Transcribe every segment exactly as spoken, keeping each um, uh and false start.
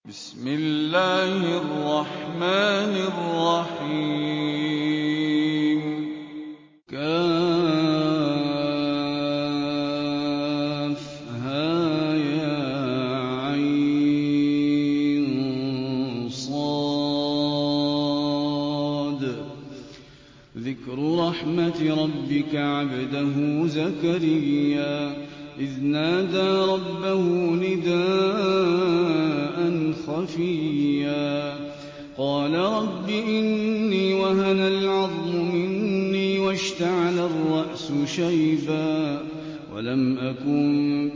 بسم الله الرحمن الرحيم كافها يا عين صاد ذكر رحمة ربك عبده زكريا إذ نادى ربه نداء خفيا قال رب إني وهن العظم مني واشتعل الرأس شيبا ولم أكن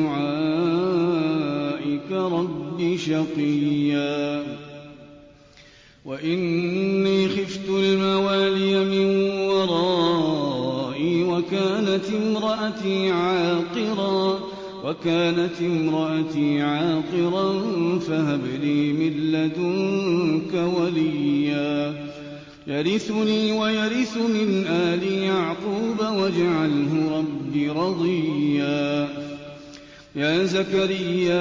بدعائك رب شقيا وإني خفت الموالي من ورائي وكانت امرأتي عاقرا وكانت امرأتي عاقرا فهب لي من لدنك وليا يرثني ويرث من آل يعقوب واجعله رب رضيا يا زكريا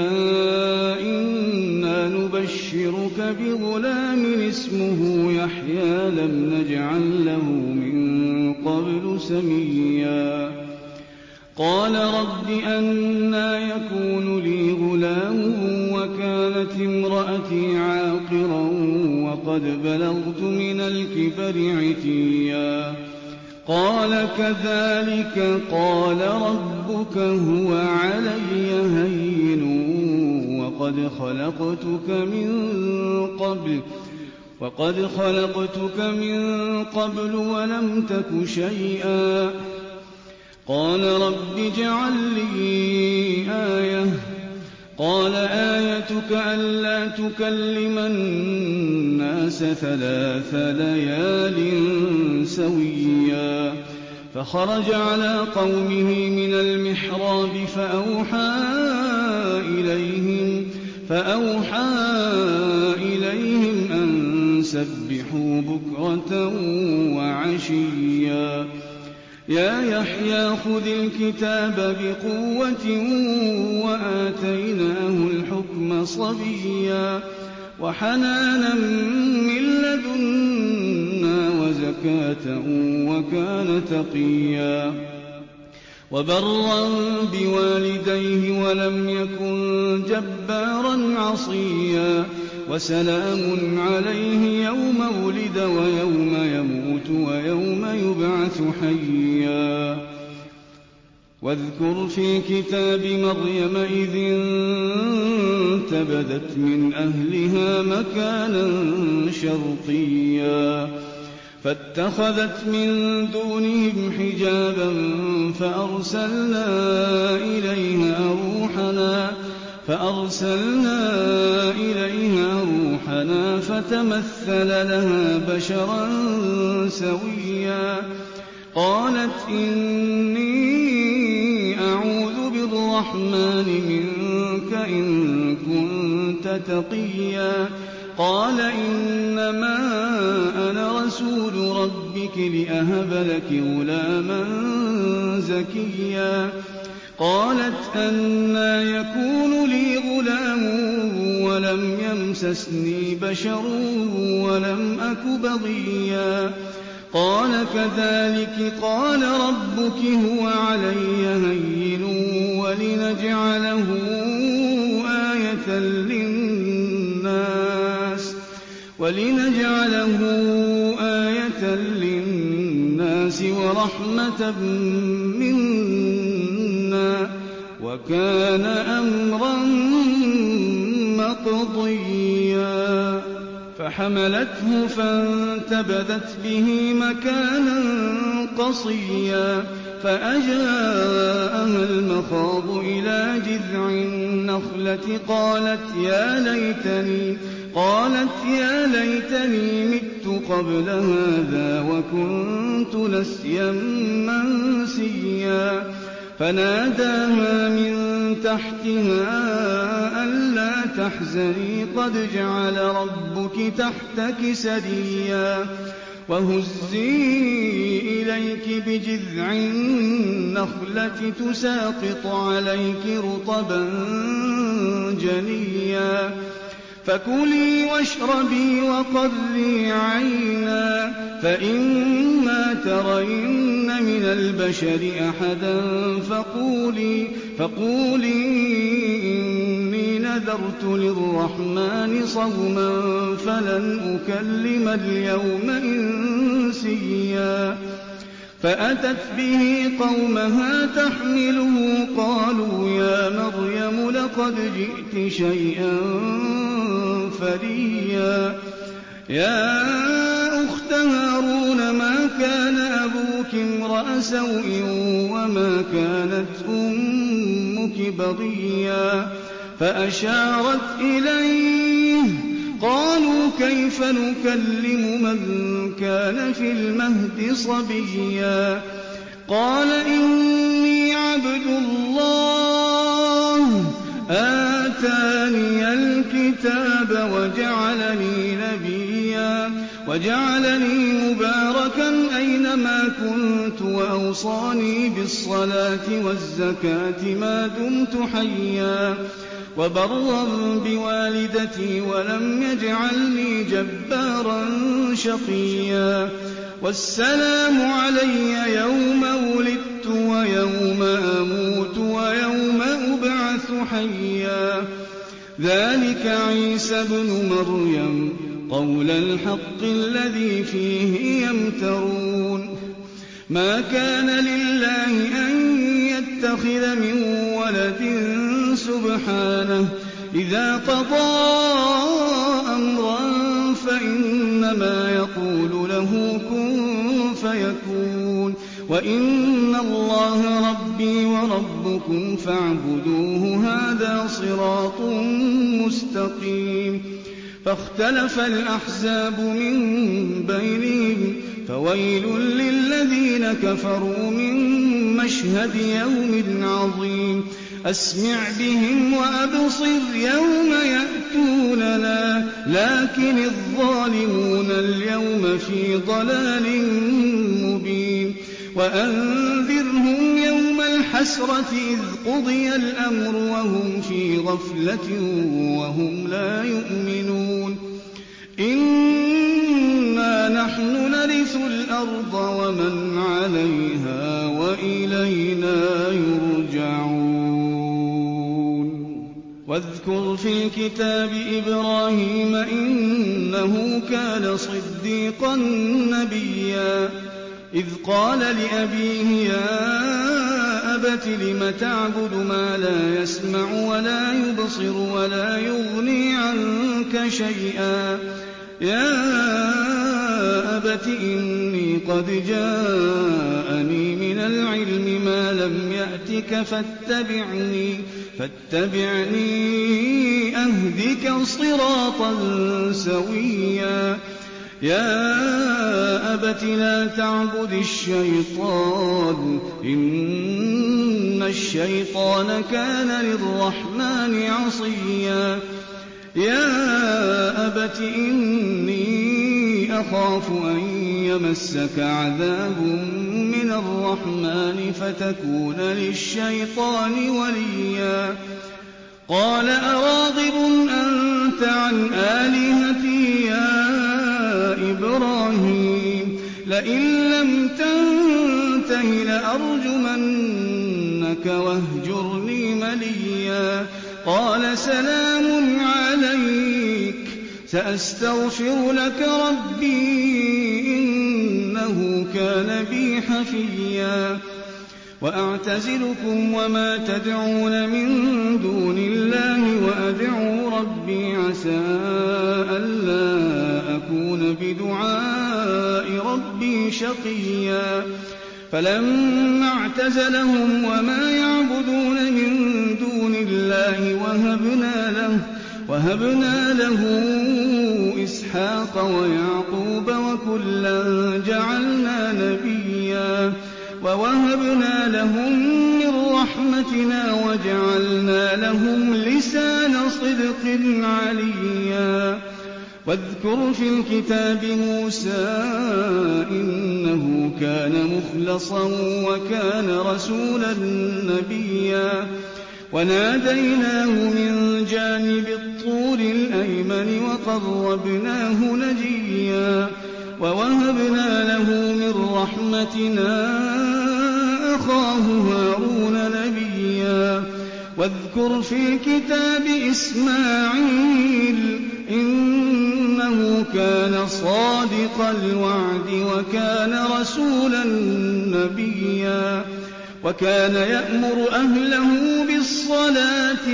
إنا نبشرك بغلام اسمه يحيى لم نجعل له من قبل سميا قال رب أنى يكون لي غلام وكانت امرأتي عاقرا وقد بلغت من الكبر عتيا قال كذلك قال ربك هو علي هين وقد خلقتك من قبل وقد خلقتك من قبل ولم تك شيئا قال رب اجعل لي آية قال آيتك ألا تكلم الناس ثلاث ليال سويا فخرج على قومه من المحراب فأوحى إليهم فأوحى إليهم أن سبحوا بكرة وعشيا يا يحيى خذ الكتاب بقوة وآتيناه الحكم صبيا وحنانا من لدنا وزكاة وكان تقيا وبرا بوالديه ولم يكن جبارا عصيا وسلام عليه يوم ولد ويوم يموت ويوم يبعث حيا واذكر في كتاب مريم إذ انتبذت من أهلها مكانا شرقيا فاتخذت من دونهم حجابا فأرسلنا إليها روحنا فأرسلنا إليها روحنا فتمثل لها بشرا سويا قالت إني أعوذ بالرحمن منك إن كنت تقيا قال إنما أنا رسول ربك لأهب لك غلاما زكيا قالت أنى يكون لي غلام ولم يمسسني بشر ولم أك بغيا قال كذلك قال ربك هو علي هين ولنجعله آية للناس ولنجعله آية للناس ورحمة منا وكان أمرا مقضيا فحملته فانتبذت به مكانا قصيا فأجاءها المخاض إلى جذع النخلة قالت يا ليتني قالت يا ليتني مت قبل هذا وكنت نسيا منسيا فناداها من تحتها ألا تحزني قد جعل ربك تحتك سريا وهزي إليك بجذع النخلة تساقط عليك رطبا جنيا فكلي واشربي وقري عينا فإما ترين من البشر أحدا فقولي, فقولي إني نذرت للرحمن صوما فلن أكلم اليوم إنسيا فأتت به قومها تحمله قالوا يا مريم لقد جئت شيئا فريا يا أخت هارون ما كان أبوك امرأ سوء وما كانت أمك بغيا فأشارت إليه قالوا كيف نكلم من كان في المهد صبيا قال إني عبد الله آتاني الكتاب وجعلني نبيا وجعلني مباركا أينما كنت وأوصاني بالصلاة والزكاة ما دمت حيا وبرا بوالدتي ولم يجعلني جبارا شقيا والسلام علي يوم ولدت ويوم أموت ويوم أبعث حيا ذلك عيسى ابن مريم قول الحق الذي فيه يمترون ما كان لله أن يتخذ من ولد سبحانه إذا قضى أمرا فإنما يقول له كن فيكون وإن الله ربي وربكم فاعبدوه هذا صراط مستقيم فاختلف الأحزاب من بينهم فويل للذين كفروا من مشهد يوم عظيم أسمع بهم وأبصر يوم يأتوننا لكن الظالمون اليوم في ضلال مبين وأنذرهم يوم الحسرة إذ قضي الأمر وهم في غفلة وهم لا يؤمنون إنا نحن نرث الأرض ومن عليها وإلينا يرجعون واذكر في الكتاب إبراهيم إنه كان صديقا نبيا إذ قال لأبيه يا أبت لم تعبد ما لا يسمع ولا يبصر ولا يغني عنك شيئا يا أبت إني قد جاءني من العلم ما لم يأتك فاتبعني فاتبعني أهدك صراطا سويا يا أبت لا تعبد الشيطان إن الشيطان كان للرحمن عصيا يا أبت إني أخاف أن يمسك عذاب من الرحمن فتكون للشيطان وليا قال أراغب أنت عن آلهتي يا إبراهيم لئن لم تنته لأرجمنك واهجرني مليا قال سلام عليك سأستغفر لك ربي إنه كان بي حفيا وأعتزلكم وما تدعون من دون الله وأدعو ربي عسى ألا أكون بدعاء ربي شقيا فلما اعتزلهم وما يعبدون من دون الله وهبنا له, وهبنا له إسحاق ويعقوب وكلا جعلنا نبيا ووهبنا لهم من رحمتنا وجعلنا لهم لسان صدق عليا واذكر في الكتاب موسى إنه كان مخلصا وكان رسولا نبيا وناديناه من جانب الطور الأيمن فقربناه نجيا ووهبنا له من رحمتنا أخاه هارون نبيا واذكر في الكتاب إسماعيل إنه كان صادق الوعد وكان رسولا نبيا وكان يأمر أهله بالصلاة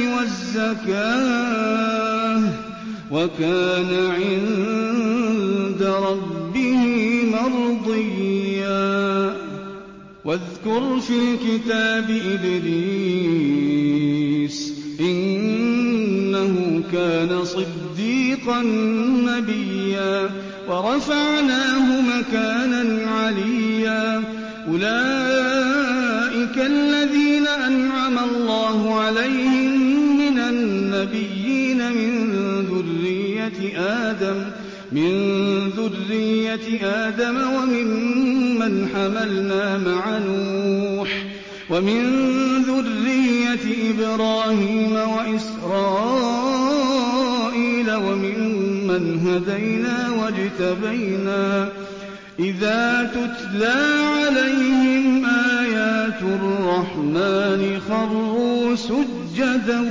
والزكاة وكان عند ربه مرضيا واذكر في الكتاب إدريس إنه كان صديقا نبيا ورفعناه مكانا عليا أولئك الذين أنعم الله عليهم من النبيين من ذرية آدم من ذرية آدم وممن حملنا مع نوح ومن ذرية إبراهيم وإسرائيل وممن هدينا واجتبينا إذا تتلى عليهم آيات الرحمن خروا سجدا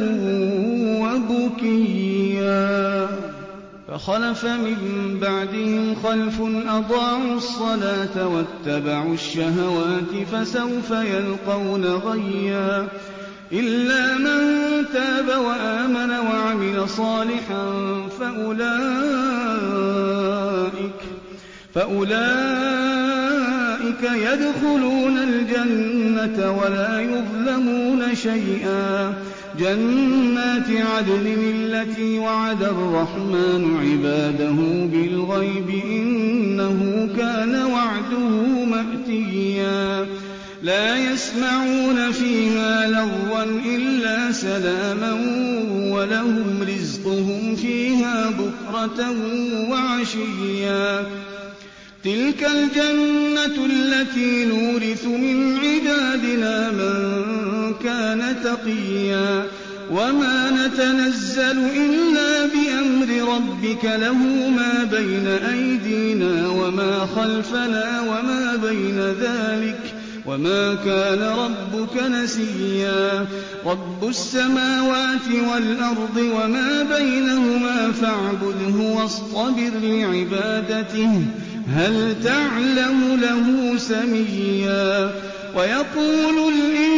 وبكيا فخلف من بعدهم خلف أضاعوا الصلاة واتبعوا الشهوات فسوف يلقون غيا إلا من تاب وآمن وعمل صالحا فأولئك فأولئك يدخلون الجنة ولا يظلمون شيئا جنات عدن التي وعد الرحمن عباده بالغيب إنه كان وعده مأتيا لا يسمعون فيها لغوا إلا سلاما ولهم رزقهم فيها بكرة وعشيا تلك الجنة التي نورث من عبادنا من كان تقيا وما نتنزل إلا بأمر ربك له ما بين أيدينا وما خلفنا وما بين ذلك وما كان ربك نسيا رب السماوات والأرض وما بينهما فاعبده واصطبر لعبادته هل تعلم له سميا ويقول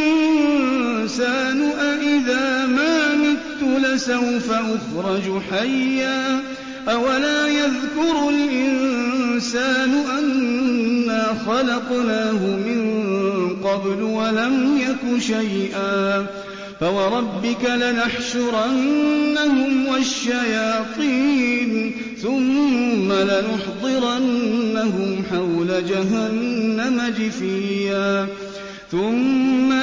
الإنسان أإذا ما مت لسوف أخرج حيا أولا يذكر الإنسان أنا خلقناه من قبل ولم يك شيئا فوربك لنحشرنهم والشياطين ثم لنحضرنهم حول جهنم جثيا ثم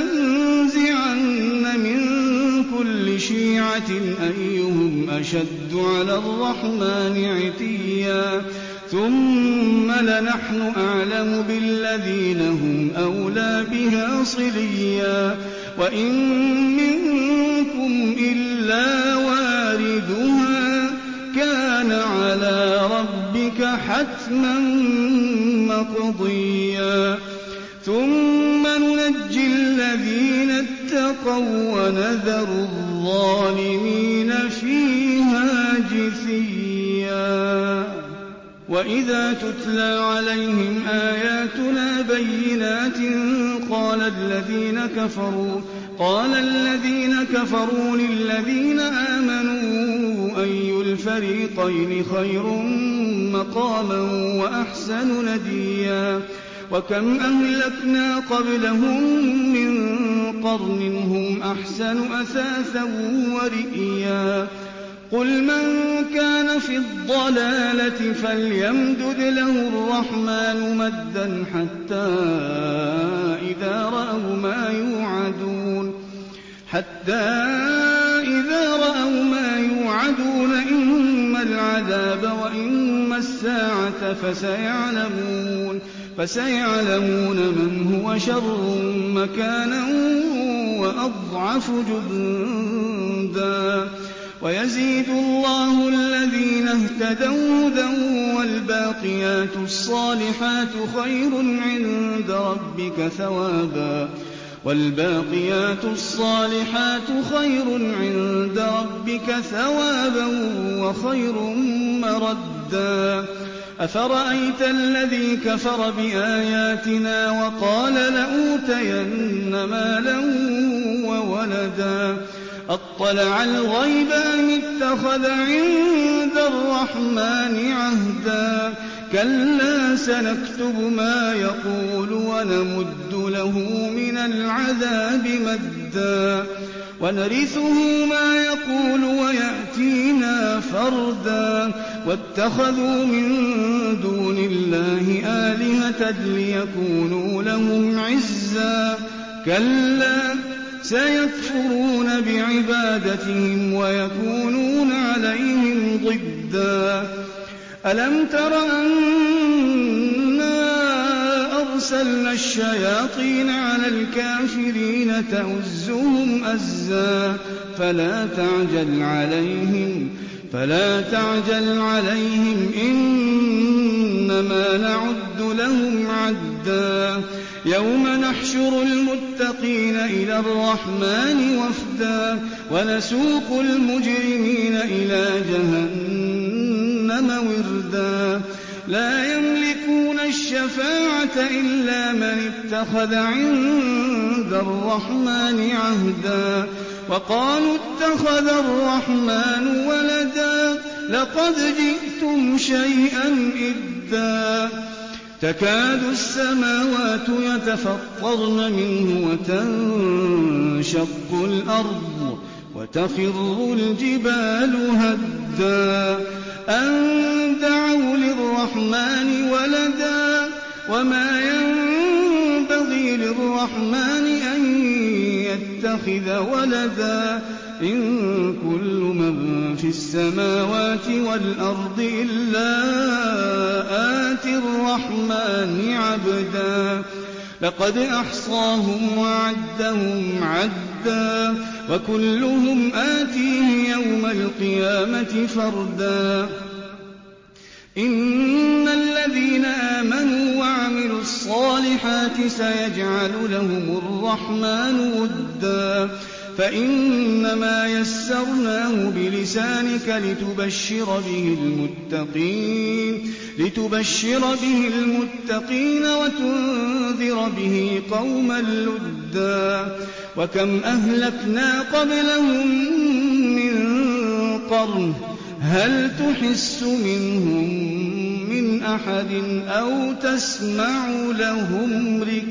لننزعن من كل شيعة أيهم أشد على الرحمن عتيا ثم لنحن أعلم بالذين هم أولى بها صليا وإن منكم إلا واردها كان على ربك حتما مقضيا ثم ننجي الذين اتقوا ونذر الظالمين فيها جثيا وإذا تتلى عليهم آياتنا بينات قال الذين كفروا قال الذين كفروا للذين آمنوا أي الفريقين خير مقاما وأحسن نديا وكم أهلكنا قبلهم من قرن هم أحسن أثاثا ورئيا قل من كان في الضلالة فليمدد له الرحمن مدا حتى إذا رأوا ما يوعدون حتى إذا رأوا ما يوعدون إما العذاب وإما الساعة فسيعلمون فسيعلمون من هو شر مكانا وأضعف جندا ويزيد الله الذين اهْتَدَوْا هُدًى وَالْبَاقِيَاتُ الصَّالِحَاتُ خَيْرٌ عِندَ رَبِّكَ ثَوَابًا وَالْبَاقِيَاتُ الصَّالِحَاتُ خَيْرٌ عِندَ رَبِّكَ ثَوَابًا وَخَيْرٌ مَّرَدًّا أَفَرَأَيْتَ الَّذِي كَفَرَ بِآيَاتِنَا وَقَالَ لَأُوتَيَنَّ مَالًا وَوَلَدًا أَطَّلَعَ الْغَيْبَ أَمِ اتَّخَذَ عِندَ الرَّحْمَٰنِ عَهْدًا كَلَّا سَنَكْتُبُ مَا يَقُولُ وَنَمُدُّ لَهُ مِنَ الْعَذَابِ مَدًّا وَنَرِثُهُ مَا يَقُولُ وَيَأْتِينَا فَرْدًا وَاتَّخَذُوا مِن دُونِ اللَّهِ آلِهَةً لِّيَكُونُوا لَهُمْ عِزًّا كَلَّا سَيَكْفُرُونَ بِعِبَادَتِهِمْ وَيَكُونُونَ عَلَيْهِمْ ضِدًّا أَلَمْ تَرَ أَنَّا أَرْسَلْنَا الشَّيَاطِينَ عَلَى الْكَافِرِينَ تَؤُزُّهُمْ أَزًّا فَلَا تَعْجَلْ عَلَيْهِمْ فَلَا تَعْجَلْ عَلَيْهِمْ إِنَّمَا نَعُدُّ لَهُمْ عَدًّا يَوْمَ نَحْشُرُ الْمُتَّقِينَ إِلَى الرَّحْمَٰنِ وَفْدًا وَنَسُوقُ الْمُجْرِمِينَ إِلَىٰ جَهَنَّمَ وِرْدًا لَّا يَمْلِكُونَ الشَّفَاعَةَ إِلَّا مَنِ اتَّخَذَ عِندَ الرَّحْمَٰنِ عَهْدًا وَقَالُوا اتَّخَذَ الرَّحْمَٰنُ وَلَدًا لَّقَدْ جِئْتُمْ شَيْئًا إِدًّا تَكَادُ السَّمَاوَاتُ يَتَفَطَّرْنَ مِنْهُ وَتَنشَقُّ الْأَرْضُ وَتَخِرُّ الْجِبَالُ هَدًّا أَن دَعَوْا لِلرَّحْمَٰنِ وَلَدًا وَمَا يَنبَغِي لِلرَّحْمَٰنِ أَن يَتَّخِذَ وَلَدًا إِن كُلُّ مَن فِي السَّمَاوَاتِ وَالْأَرْضِ إِلَّا آتِي الرَّحْمَٰنِ عَبْدًا لَّقَدْ أَحْصَاهُمْ وَعَدَّهُمْ عَدًّا وَكُلُّهُمْ آتِيهِ يَوْمَ الْقِيَامَةِ فَرْدًا إِنَّ الَّذِينَ آمَنُوا وَعَمِلُوا الصَّالِحَاتِ سَيَجْعَلُ لَهُمُ الرَّحْمَٰنُ وُدًّا فَإِنَّمَا يَسَّرْنَاهُ بِلِسَانِكَ لِتُبَشِّرَ بِهِ الْمُتَّقِينَ لِتُبَشِّرَ بِهِ الْمُتَّقِينَ وَتُنذِرَ بِهِ قَوْمًا لُّدًّا وَكَمْ أَهْلَكْنَا قَبْلَهُم مِّن قَرْنٍ هَلْ تُحِسُّ مِنْهُم مِّنْ أَحَدٍ أَوْ تَسْمَعُ لَهُمْ رِكْزًا